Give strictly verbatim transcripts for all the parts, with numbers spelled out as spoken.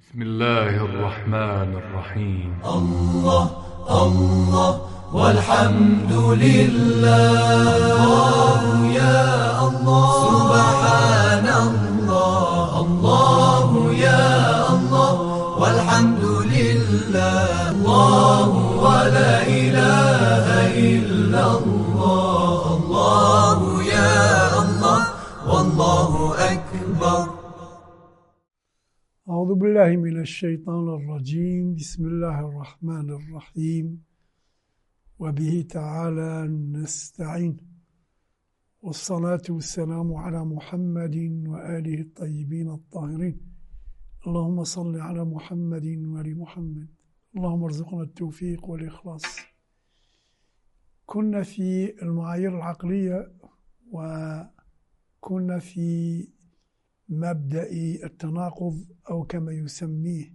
بسم الله الرحمن الرحيم. الله الله والحمد لله. الله يا الله سبحان الله. الله يا الله والحمد لله. الله ولا إله إلا الله. الله يا الله والله أكبر. أعوذ بالله من الشيطان الرجيم. بسم الله الرحمن الرحيم، وبه تعالى نستعين، والصلاة والسلام على محمد وآله الطيبين الطاهرين. اللهم صل على محمد وآل محمد. اللهم ارزقنا التوفيق والإخلاص. كنا في المعايير العقلية، وكنا في مبدأ التناقض، أو كما يسميه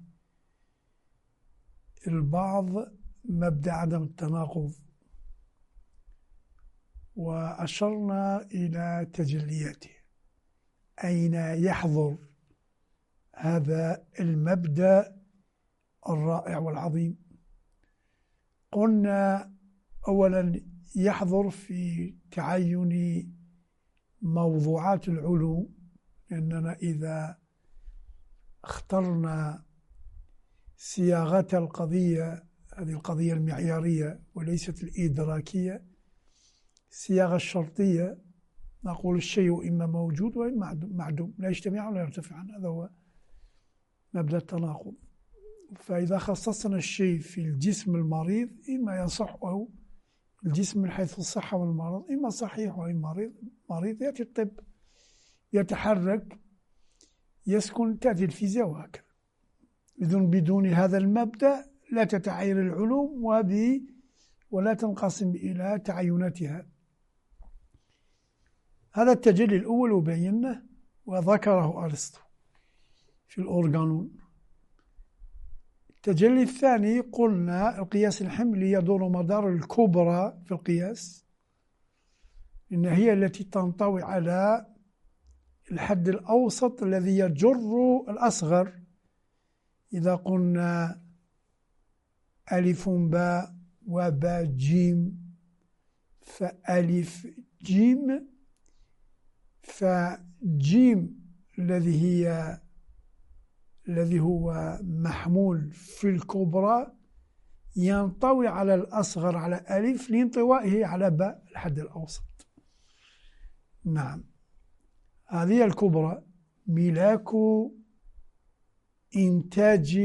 البعض مبدأ عدم التناقض، وأشرنا إلى تجلياته، أين يحضر هذا المبدأ الرائع والعظيم. قلنا أولا يحضر في تعين موضوعات العلوم، لأننا إذا اخترنا صياغة القضية، هذه القضية المعيارية وليست الإدراكية، الصياغة الشرطية، نقول الشيء إما موجود وإما معدوم، لا يجتمع ولا يرتفع. هذا هو مبدأ التناقض. فإذا خصصنا الشيء في الجسم المريض، إما يصح أو الجسم من حيث الصحة والمرض، إما صحيح وإما مريض. مريض يأتي الطب، يتحرك، يسكن، تأتي الفيزياء، وهكذا. إذن بدون هذا المبدأ لا تتعين العلوم وبي ولا تنقسم إلى تعيناتها. هذا التجلي الأول وبينه وذكره أرسطو في الأورغانون. التجلي الثاني قلنا القياس الحملي يدور مدار الكبرى في القياس، إن هي التي تنطوي على الحد الأوسط الذي يجر الأصغر. إذا قلنا ألف باء وباء جيم، فألف جيم، فجيم الذي هي الذي هو محمول في الكبرى ينطوي على الأصغر على ألف لانطوائه على باء الحد الأوسط. نعم، هذه الكبرى ملاك إنتاج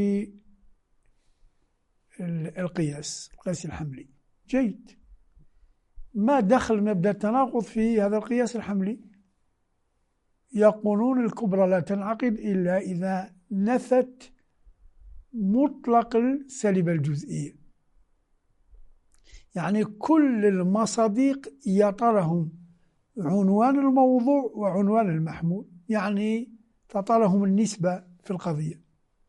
القياس، القياس الحملي. جيد. ما دخل مبدأ التناقض في هذا القياس الحملي؟ يقولون الكبرى لا تنعقد إلا إذا نفت مطلق السالب الجزئية، يعني كل المصادق يطرهم عنوان الموضوع وعنوان المحمول، يعني تطالهم النسبة في القضية.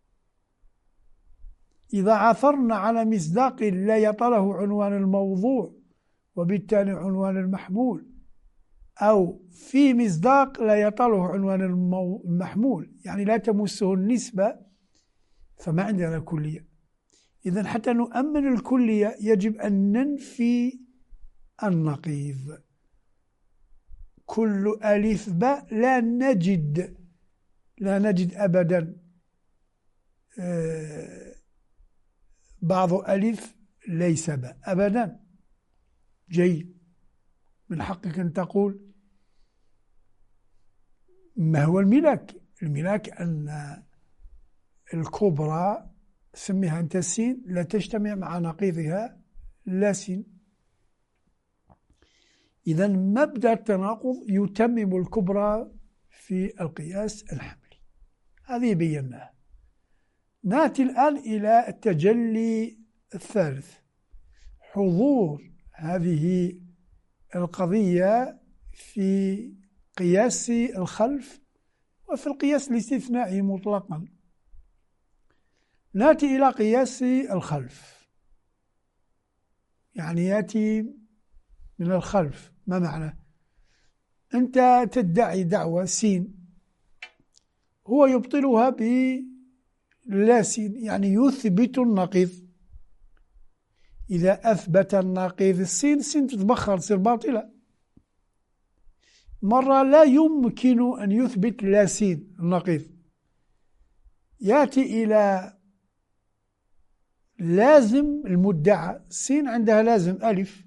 إذا عثرنا على مصداق لا يطاله عنوان الموضوع وبالتالي عنوان المحمول، أو في مصداق لا يطاله عنوان المحمول، يعني لا تمسه النسبة، فما عندنا كلية. إذن حتى نؤمن الكلية يجب أن ننفي النقيض. كل ألف باء لا نجد لا نجد أبدا بعض ألف ليس باء أبدا. جيد. من حقك أن تقول ما هو الملاك. الملاك أن الكبرى سميها أنت سين لا تجتمع مع نقيضها لا سين. إذن مبدأ التناقض يتمم الكبرى في القياس الحملي. هذه بيناها. نأتي الآن إلى التجلي الثالث، حضور هذه القضية في قياس الخلف وفي القياس الاستثنائي مطلقا. نأتي إلى قياس الخلف، يعني يأتي من الخلف. ما معنى؟ أنت تدعي دعوة سين، هو يبطلها لا سين، يعني يثبت النقيض. إذا أثبت النقيض السين، السين تتبخر تصير باطلة. مرة لا يمكن أن يثبت لا سين النقيض، يأتي إلى لازم المدعى، سين عندها لازم ألف،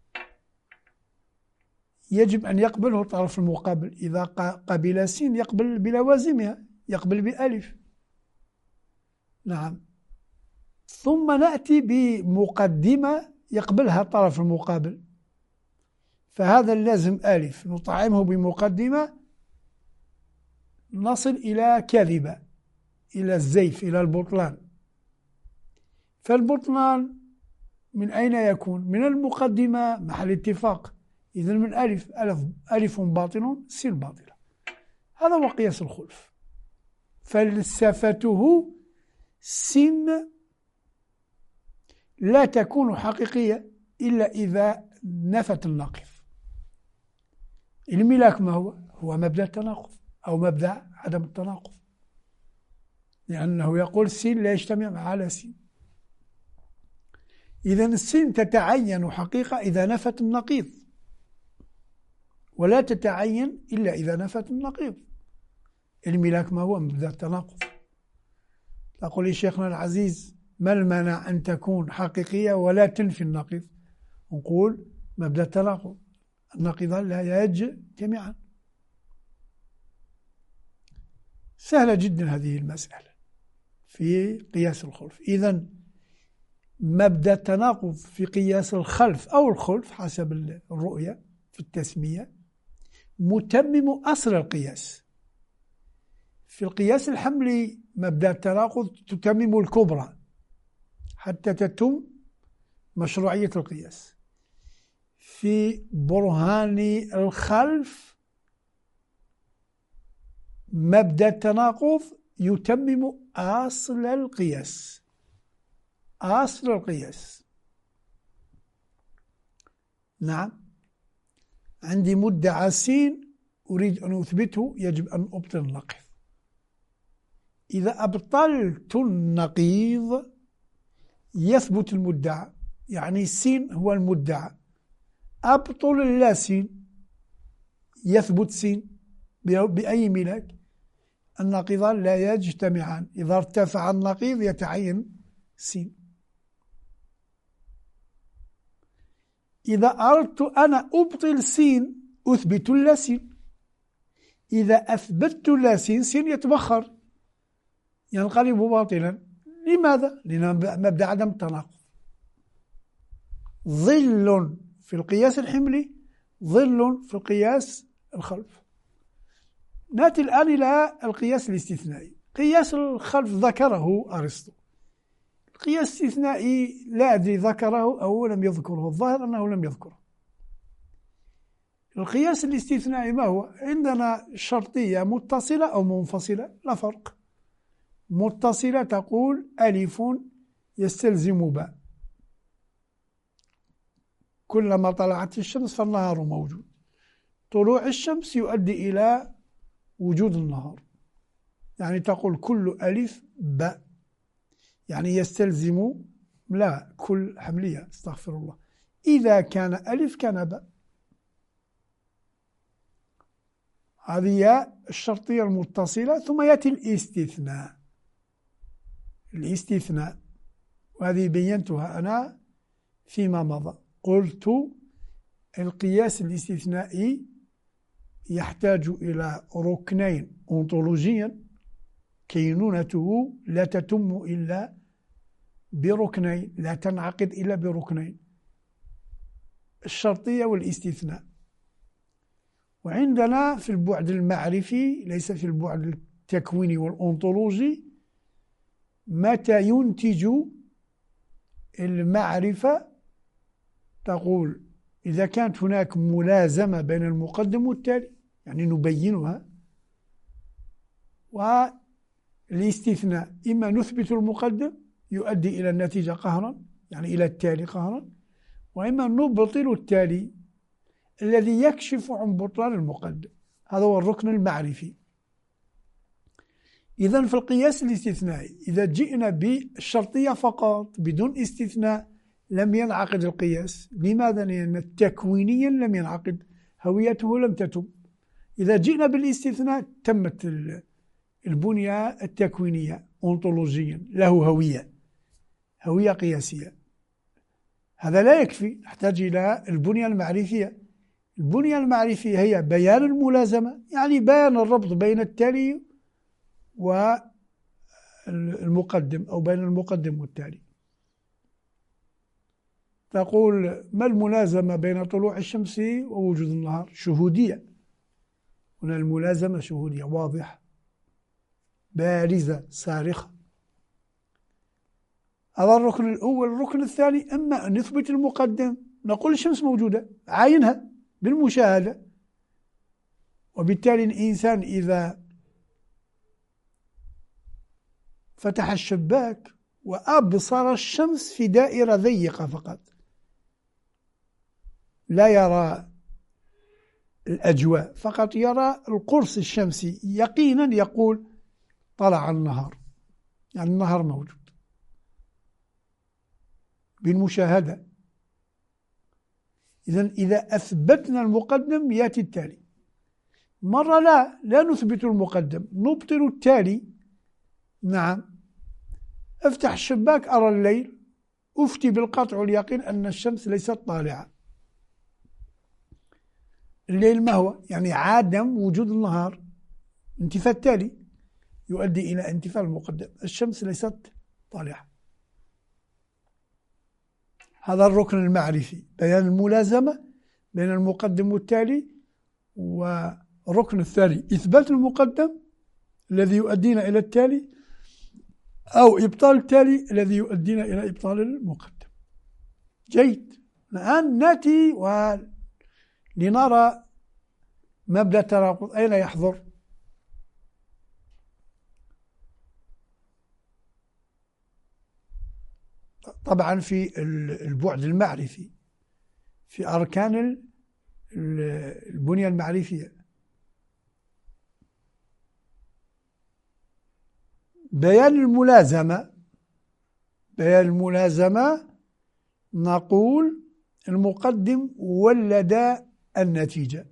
يجب أن يقبله الطرف المقابل. إذا قبل سين يقبل بلوازمها، يقبل بألف. نعم. ثم نأتي بمقدمة يقبلها الطرف المقابل، فهذا اللازم ألف نطعمه بمقدمة، نصل إلى كذبة، إلى الزيف، إلى البطلان. فالبطلان من أين يكون؟ من المقدمة، محل اتفاق. إذن من ألف، ألف, ألف باطل، سين باطلة. هذا هو قياس الخلف. فلسفته سين لا تكون حقيقية إلا إذا نفت الناقض. الملاك ما هو؟ هو مبدأ التناقض أو مبدأ عدم التناقض، لأنه يقول سين لا يجتمع مع على سين. إذن السين تتعين حقيقة إذا نفت النقيض، ولا تتعين إلا إذا نفت النقيض. الملاك ما هو؟ مبدأ التناقض. تقول لي شيخنا العزيز ما المانع أن تكون حقيقية ولا تنفي النقيض؟ نقول مبدأ التناقض، النقيضان لا يجتمعان. سهلة جدا هذه المسألة في قياس الخلف. إذن مبدأ التناقض في قياس الخلف أو الخلف حسب الرؤية في التسمية متمم أصل القياس. في القياس الحملي مبدأ التناقض تتمم الكبرى حتى تتم مشروعية القياس. في برهان الخلف مبدأ التناقض يتمم أصل القياس، أصل القياس. نعم. عندي مدعى سين أريد أن أثبته، يجب أن أبطل النقيض. إذا أبطلت النقيض يثبت المدعى، يعني سين هو المدعى. أبطل اللا سين يثبت سين بأي ملاك. النقيضان لا يجتمعان، إذا ارتفع النقيض يتعين سين. إذا أردت أنا أبطل سين أثبت اللا سين. إذا أثبتت اللا سين، سين يتبخر ينقلب باطلا. لماذا؟ لأن مبدأ عدم التناقض. ظل في القياس الحملي، ظل في القياس الخلف. نأتي الآن إلى القياس الاستثنائي. قياس الخلف ذكره أرسطو. القياس الاستثنائي لا أدري ذكره أو لم يذكره، الظاهر أنه لم يذكره. القياس الاستثنائي ما هو؟ عندنا شرطية متصلة أو منفصلة، لا فرق. متصلة تقول ألف يستلزم باء، كلما طلعت الشمس فالنهار موجود، طلوع الشمس يؤدي إلى وجود النهار، يعني تقول كل ألف باء، يعني يستلزم، لا كل حملية، استغفر الله، إذا كان ألف كان باء. هذه الشرطية المتصلة. ثم يأتي الاستثناء. الاستثناء وهذه بينتها أنا فيما مضى. قلت القياس الاستثنائي يحتاج إلى ركنين أونطولوجيا كينونته لا تتم إلا بركنين، لا تنعقد إلا بركنين، الشرطية والاستثناء. وعندنا في البعد المعرفي ليس في البعد التكويني والأونطولوجي، متى ينتج المعرفة تقول إذا كانت هناك ملازمة بين المقدم والتالي، يعني نبينها. والاستثناء إما نثبت المقدم يؤدي إلى النتيجة قهرا، يعني إلى التالي قهرا، وإما نبطل التالي الذي يكشف عن بطلان المقدم. هذا هو الركن المعرفي. إذن في القياس الاستثنائي إذا جئنا بالشرطية فقط بدون استثناء لم ينعقد القياس. لماذا؟ لأن تكوينيا لم ينعقد، هويته لم تتم. إذا جئنا بالاستثناء تمت البنية التكوينية أونتولوجيا، له هوية، هوية قياسية. هذا لا يكفي، نحتاج إلى البنية المعرفية. البنية المعرفية هي بيان الملازمة، يعني بيان الربط بين التالي والمقدم أو بين المقدم والتالي. تقول ما الملازمة بين طلوع الشمس ووجود النهار؟ شهودية. هنا الملازمة شهودية واضحة بارزة صارخة. هذا الركن الأول. الركن الثاني أما أن نثبت المقدم، نقول الشمس موجودة، عاينها بالمشاهدة، وبالتالي الإنسان إذا فتح الشباك وأبصر الشمس في دائرة ضيقة فقط، لا يرى الأجواء، فقط يرى القرص الشمسي، يقينا يقول طلع النهار، يعني النهار موجود بالمشاهدة. إذن إذا أثبتنا المقدم يأتي التالي. مرة لا لا نثبت المقدم، نبطل التالي. نعم، افتح الشباك أرى الليل، أفتي بالقطع واليقين أن الشمس ليست طالعة. الليل ما هو؟ يعني عدم وجود النهار، انتفاء التالي يؤدي إلى انتفاء المقدم، الشمس ليست طالعة. هذا الركن المعرفي، بيان الملازمة بين المقدم والتالي. والركن الثاني إثبات المقدم الذي يؤدينا إلى التالي، أو إبطال التالي الذي يؤدينا إلى إبطال المقدم. جيد، الآن نأتي ولنرى مبدأ التناقض أين يحضر. طبعا في البعد المعرفي، في أركان البنية المعرفية. بيان الملازمة، بيان الملازمة نقول المقدم ولد النتيجة.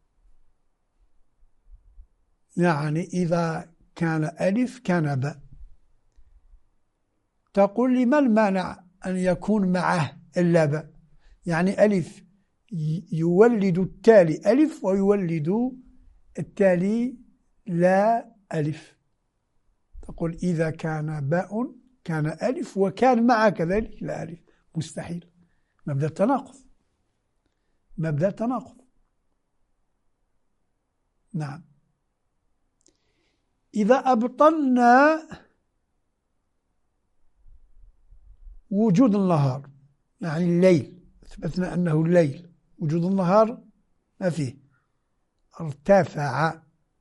يعني إذا كان ألف كان باء. تقول لي ما المانع أن يكون معه إلا باء؟ يعني ألف يولد التالي ألف ويولد التالي لا ألف. تقول إذا كان باء كان ألف وكان مع كذلك لا ألف، مستحيل. مبدأ التناقض، مبدأ التناقض. نعم. إذا أبطلنا وجود النهار، يعني الليل، أثبتنا أنه الليل، وجود النهار ما فيه، ارتفع،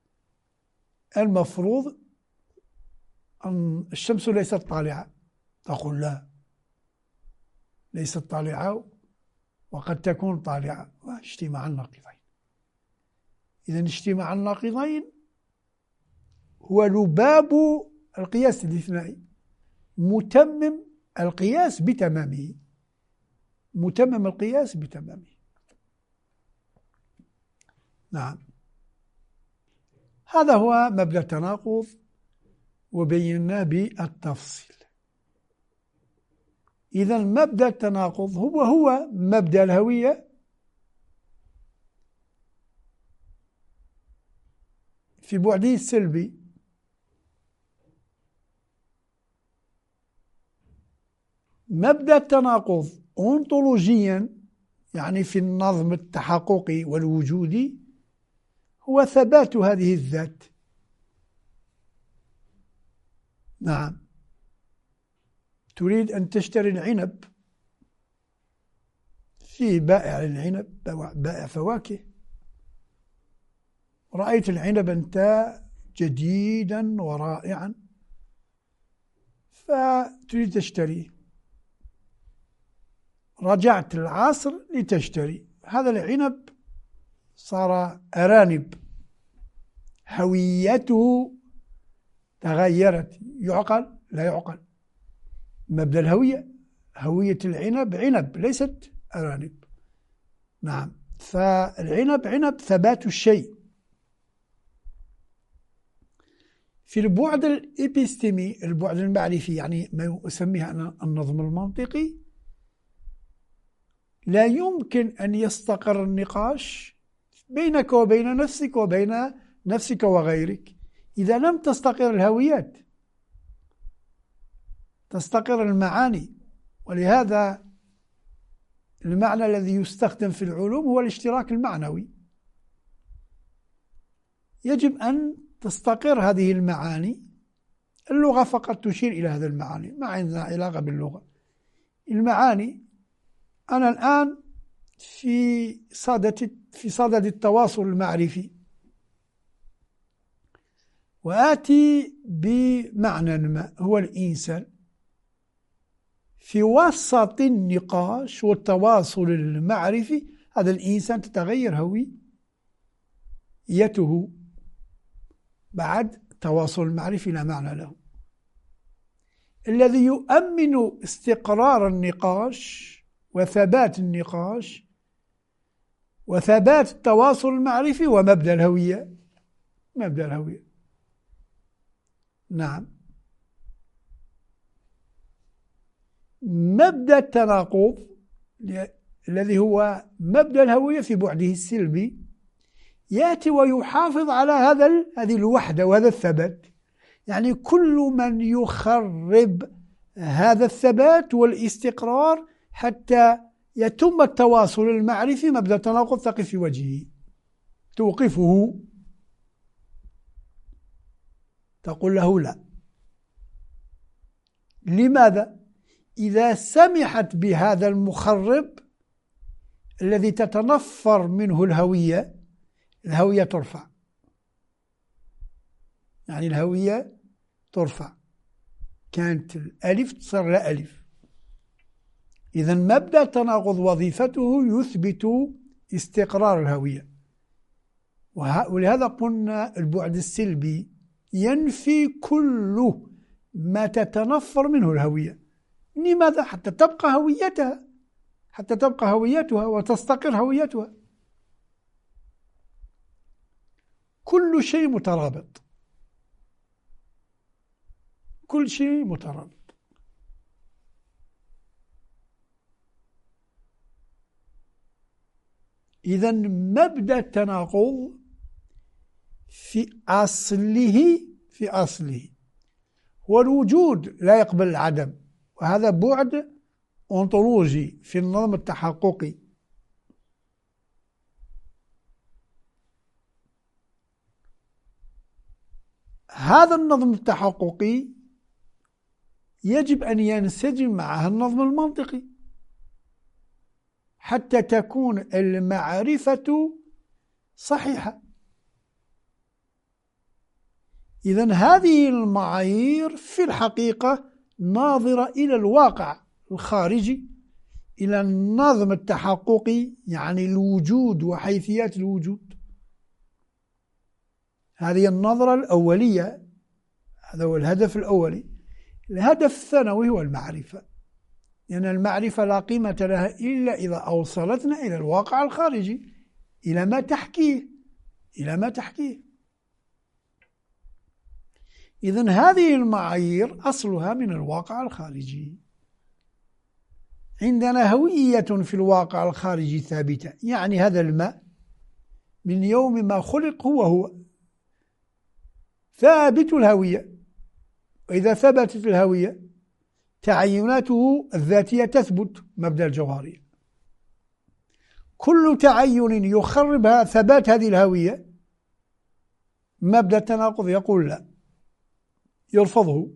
المفروض أن الشمس ليست طالعة. تقول لا، ليست طالعة وقد تكون طالعة، اجتماع الناقضين. إذا اجتماع الناقضين هو لباب القياس الاثنائي، متمم القياس بتمامه، متمم القياس بتمامه. نعم، هذا هو مبدأ التناقض وبيناه بالتفصيل. إذا مبدأ التناقض هو هو مبدأ الهوية في بعده السلبي. مبدأ التناقض أونتولوجيا، يعني في النظم التحققي والوجودي، هو ثبات هذه الذات. نعم، تريد أن تشتري العنب، في بائع العنب، بائع فواكه، رأيت العنب أنت جديدا ورائعا فتريد تشتريه، رجعت العصر لتشتري هذا العنب، صار أرانب، هويته تغيرت، يعقل لا يعقل. مبدأ الهوية، هوية العنب عنب ليست أرانب. نعم، فالعنب عنب ثبات الشيء. في البعد الإبستيمي، البعد المعرفي، يعني ما أسميه أنا النظم المنطقي، لا يمكن أن يستقر النقاش بينك وبين نفسك وبين نفسك وغيرك إذا لم تستقر الهويات، تستقر المعاني. ولهذا المعنى الذي يستخدم في العلوم هو الاشتراك المعنوي. يجب أن تستقر هذه المعاني. اللغة فقط تشير إلى هذه المعاني، ما عندنا علاقة باللغة. المعاني، أنا الآن في صدد في صدد التواصل المعرفي، وآتي بمعنى ما هو الإنسان. في وسط النقاش والتواصل المعرفي هذا الإنسان تتغير هويته بعد التواصل المعرفي، لا معنى له. الذي يؤمن استقرار النقاش وثبات النقاش وثبات التواصل المعرفي ومبدأ الهوية، مبدأ الهوية. نعم، مبدأ التناقض الذي هو مبدأ الهوية في بعده السلبي يأتي ويحافظ على هذا هذه الوحدة وهذا الثبات. يعني كل من يخرب هذا الثبات والاستقرار حتى يتم التواصل المعرفي، مبدأ التناقض تقف في وجهه، توقفه، تقول له لا. لماذا؟ إذا سمحت بهذا المخرب الذي تتنفر منه الهوية، الهوية ترفع. يعني الهوية ترفع، كانت الألف تصير لا ألف. إذا مبدأ التناقض وظيفته يثبت استقرار الهوية. ولهذا قلنا البعد السلبي ينفي كل ما تتنفر منه الهوية. لماذا؟ حتى تبقى هويتها، حتى تبقى هويتها وتستقر هويتها. كل شيء مترابط، كل شيء مترابط. إذا مبدأ التناقض في أصله في أصله هو الوجود لا يقبل العدم، وهذا بعد أنطولوجي في النظم التحققي. هذا النظم التحققي يجب أن ينسجم معه النظم المنطقي حتى تكون المعرفة صحيحة. إذن هذه المعايير في الحقيقة ناظرة إلى الواقع الخارجي، إلى النظم التحققي، يعني الوجود وحيثيات الوجود. هذه النظرة الأولية، هذا هو الهدف الأولي. الهدف الثانوي هو المعرفة، لأن يعني المعرفة لا قيمة لها إلا إذا أوصلتنا إلى الواقع الخارجي، إلى ما تحكيه إلى ما تحكيه إذن هذه المعايير أصلها من الواقع الخارجي. عندنا هوية في الواقع الخارجي ثابتة، يعني هذا الماء من يوم ما خلق هو هو ثابت الهوية، وإذا ثبتت الهوية تعيناته الذاتية تثبت، مبدأ الجوهرية. كل تعين يخرب ثبات هذه الهوية مبدأ التناقض يقول لا، يرفضه.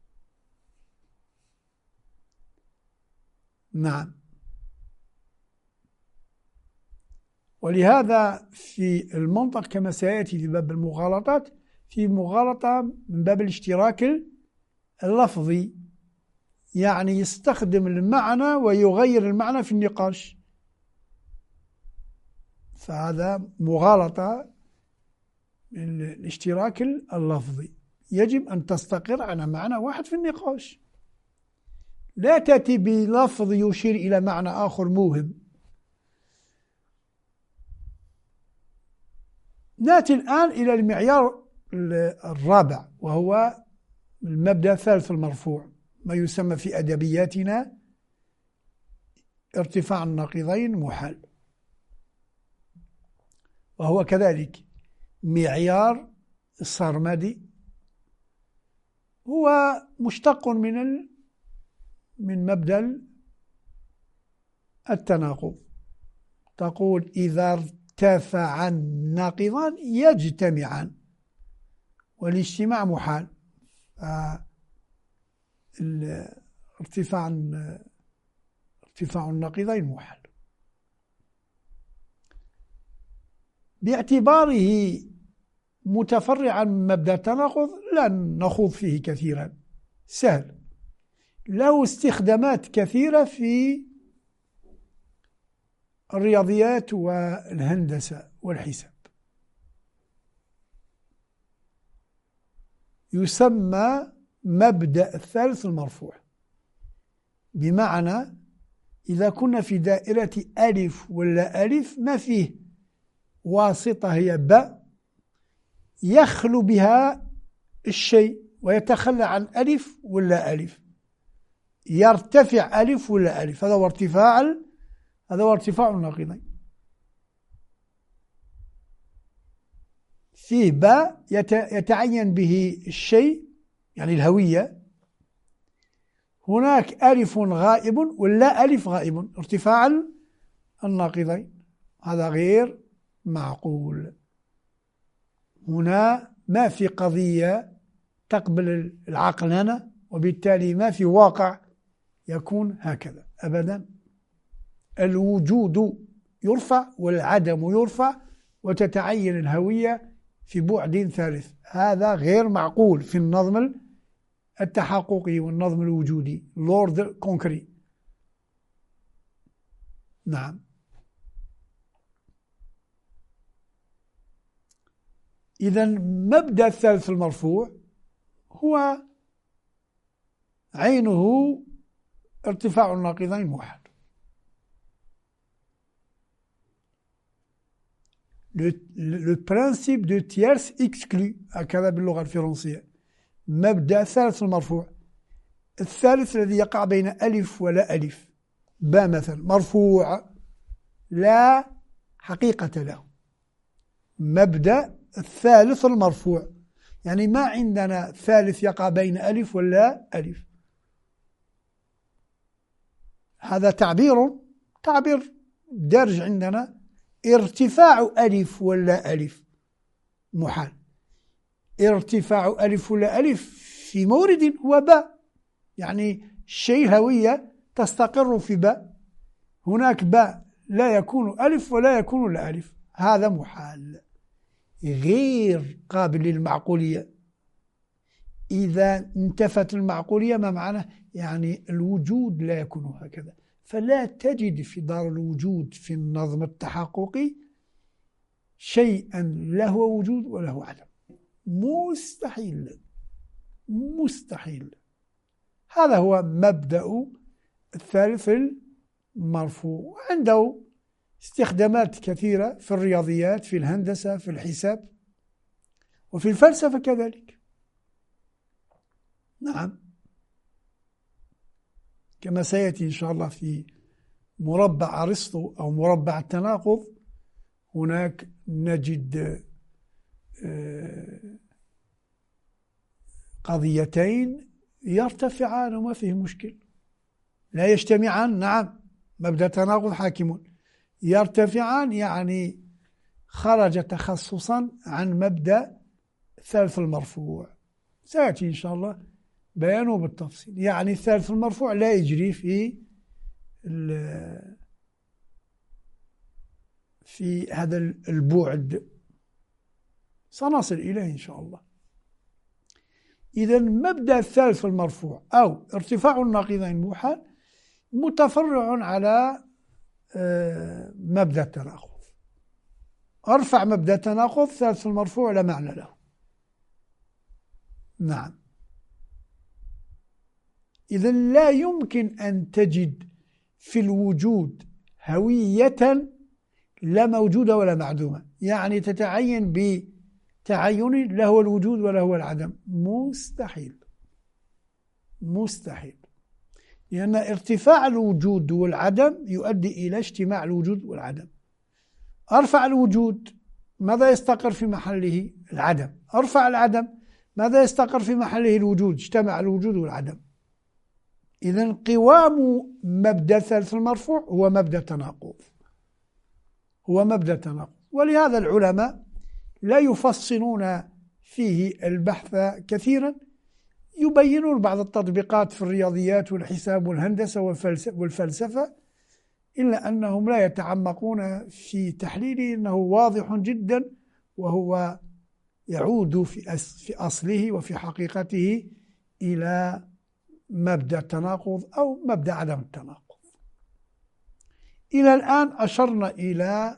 نعم، ولهذا في المنطق كما سيأتي في باب المغالطات، في مغالطة من باب الاشتراك اللفظي، يعني يستخدم المعنى ويغير المعنى في النقاش، فهذا مغالطة من الاشتراك اللفظي. يجب أن تستقر على معنى واحد في النقاش، لا تأتي بلفظ يشير إلى معنى آخر موهم. نأتي الآن إلى المعيار الرابع، وهو المبدأ الثالث المرفوع، ما يسمى في أدبياتنا ارتفاع النقيضين محال، وهو كذلك معيار الصرمدي، هو مشتق من ال... من مبدأ التناقض. تقول إذا ارتفع الناقضان يجتمعان، والاجتماع محال. ارتفاع ارتفاع الناقضين محال. باعتباره متفرعا من مبدأ التناقض لا نخوض فيه كثيرا، سهل، له استخدامات كثيرة في الرياضيات والهندسة والحساب. يسمى مبدأ الثالث المرفوع، بمعنى إذا كنا في دائرة ألف ولا ألف ما فيه واسطة هي باء يخلو بها الشيء ويتخلى عن ألف ولا ألف، يرتفع ألف ولا ألف، هذا هو ارتفاع هذا هو ارتفاع الناقضين. فيه باء يتعين به الشيء يعني الهوية، هناك ألف غائب ولا ألف غائب، ارتفاع الناقضين، هذا غير معقول. هنا ما في قضية تقبل العقل هنا، وبالتالي ما في واقع يكون هكذا أبدا. الوجود يرفع والعدم يرفع وتتعين الهوية في بعد ثالث، هذا غير معقول في النظم التحققي والنظم الوجودي لورد كونكري. نعم. إذا مبدأ الثالث المرفوع هو عينه ارتفاع الناقضين موحد. le principe de tierce exclu هكذا باللغة الفرنسية. مبدأ الثالث المرفوع، الثالث الذي يقع بين ألف ولا ألف، باء مثلا مرفوع لا حقيقة له. مبدأ الثالث المرفوع يعني ما عندنا ثالث يقع بين ألف ولا ألف، هذا تعبير تعبير دارج عندنا. ارتفاع ألف ولا ألف محال، ارتفاع ألف ولا ألف في مورد هو باء، يعني شيء هوية تستقر في باء، هناك باء لا يكون ألف ولا يكون لا ألف، هذا محال غير قابل للمعقولية. إذا انتفت المعقولية ما معناه؟ يعني الوجود لا يكون هكذا، فلا تجد في دار الوجود في النظم التحققي شيئا لا هو وجود ولا هو عدم، مستحيل مستحيل. هذا هو مبدأ الثالث المرفوع، عنده استخدامات كثيرة في الرياضيات، في الهندسة، في الحساب، وفي الفلسفة كذلك. نعم، كما سيأتي إن شاء الله في مربع أرسطو أو مربع التناقض، هناك نجد قضيتين يرتفعان وما فيه مشكل، لا يجتمعان. نعم، مبدأ التناقض حاكم، يرتفعان يعني خرج تخصصا عن مبدأ الثالث المرفوع، سيأتي إن شاء الله بيانه بالتفصيل. يعني الثالث المرفوع لا يجري في في هذا البعد، سنصل إليه إن شاء الله. إذا مبدأ الثالث المرفوع أو ارتفاع الناقضين موحد متفرع على مبدأ التناقض. أرفع مبدأ التناقض، ثالث المرفوع لا معنى له. نعم. إذن لا يمكن أن تجد في الوجود هوية لا موجودة ولا معدومة، يعني تتعين بتعين لا هو الوجود ولا هو العدم، مستحيل مستحيل، لأن ارتفاع الوجود والعدم يؤدي إلى اجتماع الوجود والعدم. أرفع الوجود ماذا يستقر في محله؟ العدم. أرفع العدم ماذا يستقر في محله؟ الوجود. اجتمع الوجود والعدم. إذن قوام مبدأ الثالث المرفوع هو مبدأ التناقض، هو مبدأ التناقض. ولهذا العلماء لا يفصلون فيه البحث كثيرا، يبينون بعض التطبيقات في الرياضيات والحساب والهندسة والفلسفة، إلا أنهم لا يتعمقون في تحليله، إنه واضح جدا وهو يعود في أصله وفي حقيقته إلى مبدأ التناقض أو مبدأ عدم التناقض. إلى الآن أشرنا إلى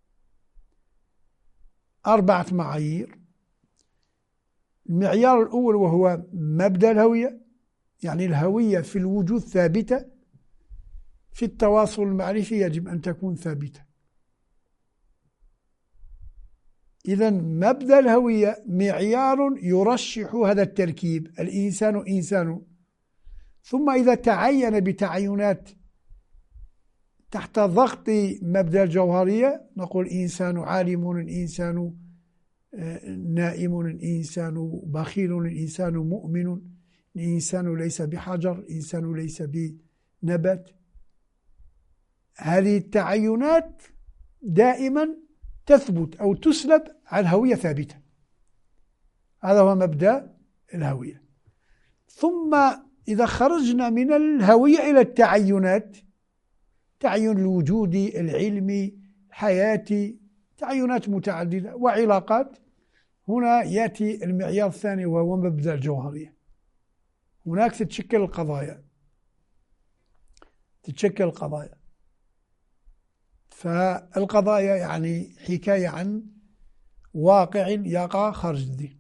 أربعة معايير. المعيار الأول وهو مبدأ الهوية، يعني الهوية في الوجود ثابتة، في التواصل المعرفي يجب أن تكون ثابتة. إذن مبدأ الهوية معيار يرشح هذا التركيب، الإنسان إنسان، ثم إذا تعين بتعينات تحت ضغط مبدأ الجوهرية نقول إنسان عالم، إنسان نائم، الإنسان بخيل، الإنسان مؤمن، الإنسان ليس بحجر، الإنسان ليس بنبات. هذه التعينات دائما تثبت أو تسلب عن هوية ثابتة. هذا هو مبدأ الهوية. ثم إذا خرجنا من الهوية إلى التعينات، تعين الوجودي، العلمي، الحياتي، تعينات متعددة وعلاقات، هنا يأتي المعيار الثاني وهو مبدأ الجوهرية. هناك تتشكل القضايا تتشكل القضايا فالقضايا يعني حكاية عن واقع يقع خارج الذهن.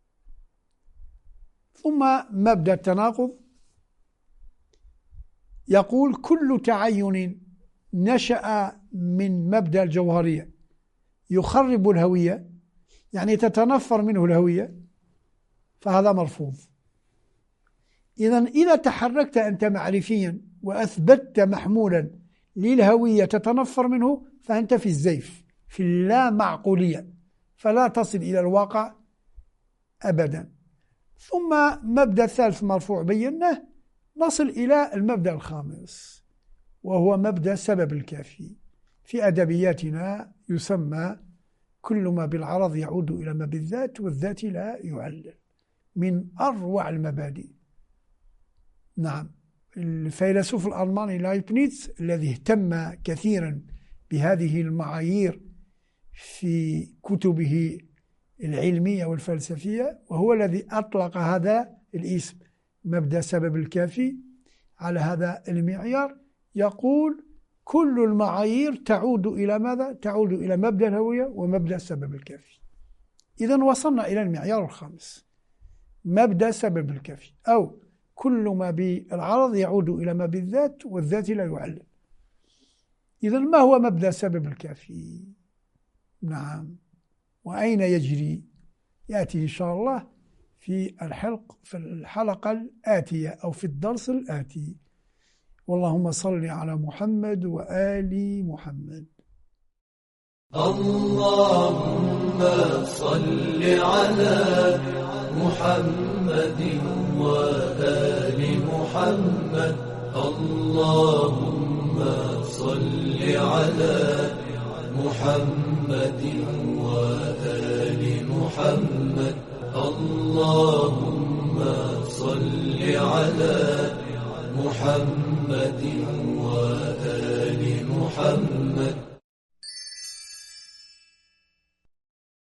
ثم مبدأ التناقض يقول كل تعين نشأ من مبدأ الجوهرية يخرب الهوية، يعني تتنفر منه الهوية، فهذا مرفوض. إذن إذا تحركت أنت معرفيا وأثبتت محمولا للهوية تتنفر منه، فأنت في الزيف، في اللا معقولية، فلا تصل إلى الواقع أبدا. ثم مبدأ الثالث مرفوع بيناه، نصل إلى المبدأ الخامس وهو مبدأ سبب الكافي. في أدبياتنا يسمى كل ما بالعرض يعود إلى ما بالذات، والذات لا يعلل، من أروع المبادئ. نعم، الفيلسوف الألماني لايبنيتس الذي اهتم كثيرا بهذه المعايير في كتبه العلمية والفلسفية، وهو الذي أطلق هذا الاسم مبدأ سبب الكافي على هذا المعيار. يقول كل المعايير تعود إلى ماذا؟ تعود إلى مبدأ الهوية ومبدأ السبب الكافي. إذن وصلنا إلى المعيار الخامس، مبدأ سبب الكافي، أو كل ما بالعرض يعود إلى ما بالذات، والذات لا يعلل. إذن ما هو مبدأ سبب الكافي؟ نعم، وأين يجري؟ يأتي إن شاء الله في الحلق في الحلقة الآتية أو في الدرس الآتي. واللهم صل على محمد وآل محمد. اللهم صل على محمد وآل محمد. اللهم صل على محمد وآل محمد. اللهم صل على محمد وآل محمد.